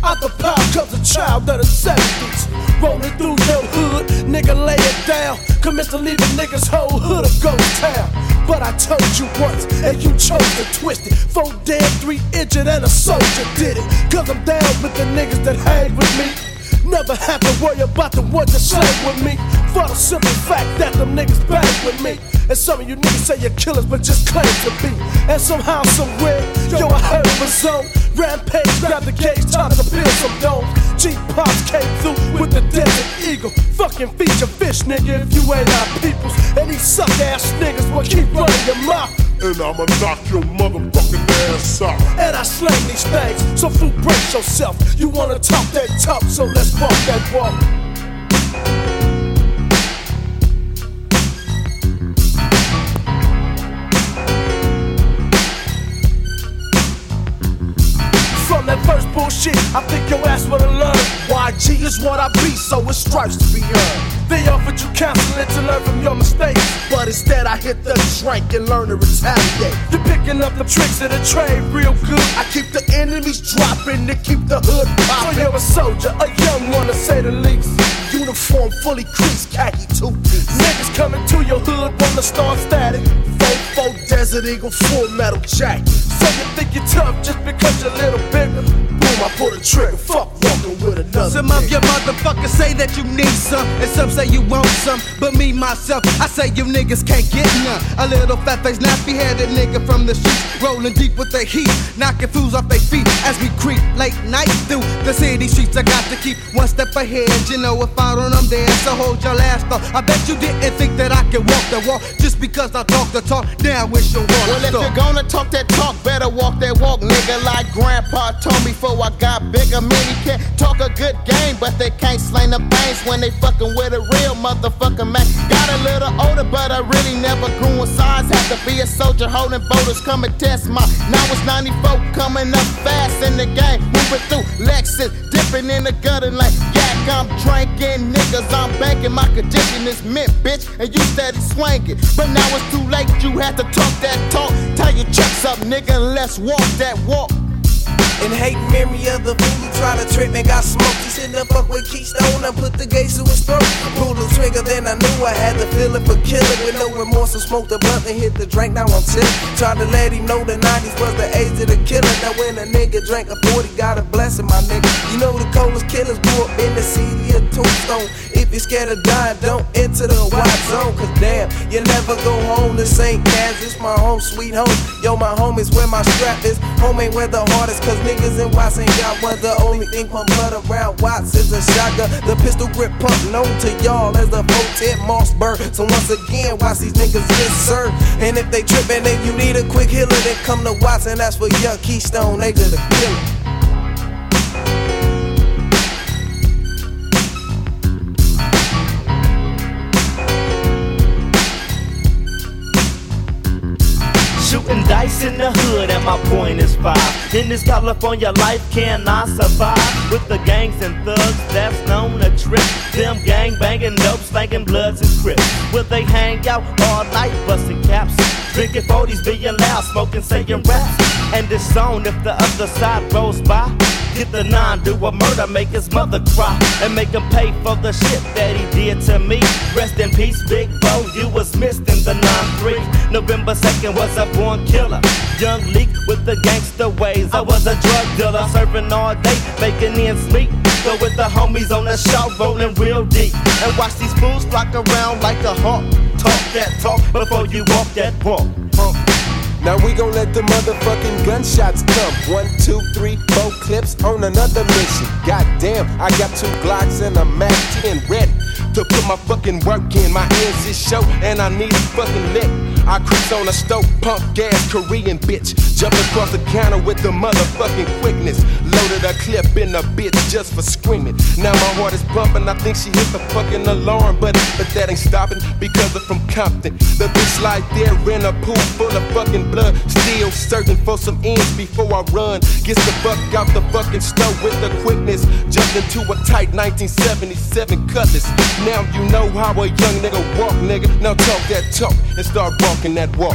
Out the pile comes a child of the 70s. Rolling through your hood, nigga lay it down. Commence to leave a nigga's whole hood a ghost town. But I told you once, and you chose to twist it. 4 dead, 3 injured, and a soldier did it. Cause I'm down with the niggas that hang with me. Never have to worry about the ones that slave with me. For the simple fact that them niggas bang with me. And some of you niggas say you're killers, but just claim to be. And somehow, somewhere, yo, I heard of a zone. Rampage, grab the gauge, time to build some domes. G-Pops came through with the Desert Eagle. Fucking feature fish, nigga, if you ain't our peoples. And these suck-ass niggas will keep running your mouth. And I'ma knock your motherfucking ass out. And I slang these things, so fool, brace yourself. You wanna talk that talk, so let's walk that walk. From that first bullshit, I think your ass would've learned. YG is what I be, so it stripes to be earned. They offered you counseling to learn from your mistakes, but instead I hit the drink and learn to retaliate. You're picking up the tricks of the trade real good. I keep the enemies dropping to keep the hood popping. So you're a soldier, a young one to say the least. Uniform fully creased, khaki 2-piece. Niggas coming to your hood wanna start static. 4-4 Desert Eagle, full metal jacket. So you think you're tough just because you're a little bigger? Boom, I pull the trigger, fuck walking with another. Some of your motherfuckers say that you need some, and some say you want some. But me, myself, I say you niggas can't get none. A little fat face, nappy headed nigga from the streets, rolling deep with the heat, knocking fools off their feet as we creep late night through the city streets. I got to keep one step ahead, you know if I don't, I'm there. So hold your last thought. I bet you didn't think that I could walk the walk just because I talk the talk. Down with your water. Well, if you're gonna talk that talk, better walk that walk, nigga. Like Grandpa told me before I got bigger. Many can't talk a good game, but they can't slang the bangs when they fucking with a real motherfucker, man. Got a little older, but I really never grew in size. Had to be a soldier holding voters, come and test my. Now it's 94, coming up fast in the game. Moving through Lexus, dipping in the gutter like yak. I'm drinking, niggas, I'm banking. My condition is mint, bitch, and you steady swinging. But now it's too late, you had to talk that talk. Tie your checks up, nigga, and let's walk that walk. And hate memory of the fool who try to trip and got smoked. He said the fuck with Keystone, I put the gates to his throat. Pulled the trigger, then I knew I had to feel it for killing. With no remorse, and smoked the blunt and hit the drink, now I'm chillin'. Tried to let him know the 90s was the age of the killer. Now when a nigga drank a 40, got a blessing, my nigga. You know the coldest killers grew up in the city of Tombstone. If you're scared of dying, don't enter the white zone. Cause damn, you never go home to St. Kansas, my home sweet home. Yo, my home is where my strap is. Home ain't where the hardest, cause niggas in Watts ain't got one. The only thing pump blood around Watts is a shotgun. The pistol grip pump known to y'all as the 410 Mossberg. So once again, watch these niggas get served. And if they trippin' and you need a quick healer, then come to Watts and that's for young Keystone, they gonna kill it. Shooting dice in the hood and my point is 5. In this California life, can I survive? With the gangs and thugs that's known to trip. Them gang banging, dope spanking, bloods and crips. Will they hang out all night busting caps? Drinking 40s, being loud, smoking, saying raps. And this song, if the other side rolls by, get the 9, do a murder, make his mother cry, and make him pay for the shit that he did to me. Rest in peace, Big Bo, you was missed in the 9-3. November 2nd was a born killer. Young Leak with the gangster ways. I was a drug dealer, serving all day, making ends meet. Go with the homies on the show, rolling real deep. And watch these fools flock around like a hawk. Talk that talk before you walk that walk. Now we gon' let the motherfucking gunshots come. 1, 2, 3, 4 clips on another mission. Goddamn, I got 2 Glocks and a Mac 10 ready to put my fucking work in. My ends is show and I need a fucking lick. I creep on a stove, punk ass Korean bitch. Jump across the counter with the motherfucking quickness. Loaded a clip in a bitch just for screaming. Now my heart is bumping, I think she hit the fucking alarm. But that ain't stopping because I'm from Compton. The bitch like there in a pool full of fucking blood. Still searching for some ends before I run. Gets the fuck out the fucking stove with the quickness. Jumped into a tight 1977 Cutlass. Now you know how a young nigga walk, nigga. Now talk that talk and start walking that walk.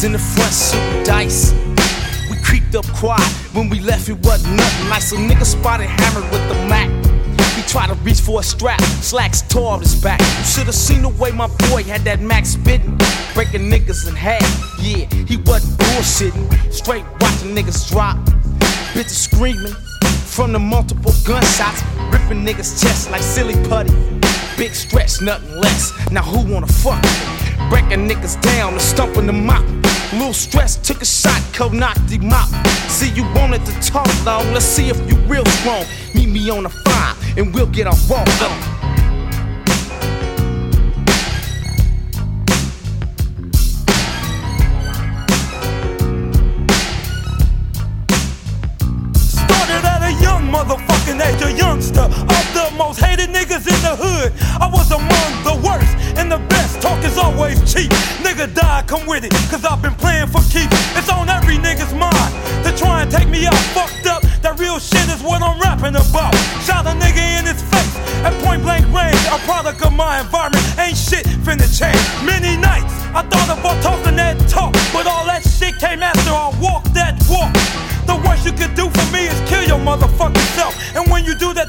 niggas in the front shooting dice. We creeped up quiet, when we left it wasn't nothing nice. So niggas spotted hammered with the Mac. He tried to reach for a strap, slacks tore off his back. You should've seen the way my boy had that Mac spitting, breaking niggas in half. Yeah, he wasn't bullshitting, straight watching niggas drop. Bitches screaming from the multiple gunshots, ripping niggas' chests like silly putty. Big stretch, nothing less. Now who wanna fuck me? Breaking niggas down and stumping them out. Lil Stress took a shot, knocked him out. See, you wanted to talk long, let's see if you real strong. Meet me on the 5 and we'll get our walk on. Motherfucking age, a youngster of the most hated niggas in the hood. I was among the worst and the best. Talk is always cheap. Nigga die, come with it, cause I've been playing for keeps. It's on every nigga's mind to try and take me out fucked up. That real shit is what I'm rapping about. Shot a nigga in his face at point blank range. A product of my environment, ain't shit finna change. Many nights I thought about talking that talk, but all that shit came after I walked that walk. The worst you could do for me is kill your motherfucking self. And when you do that,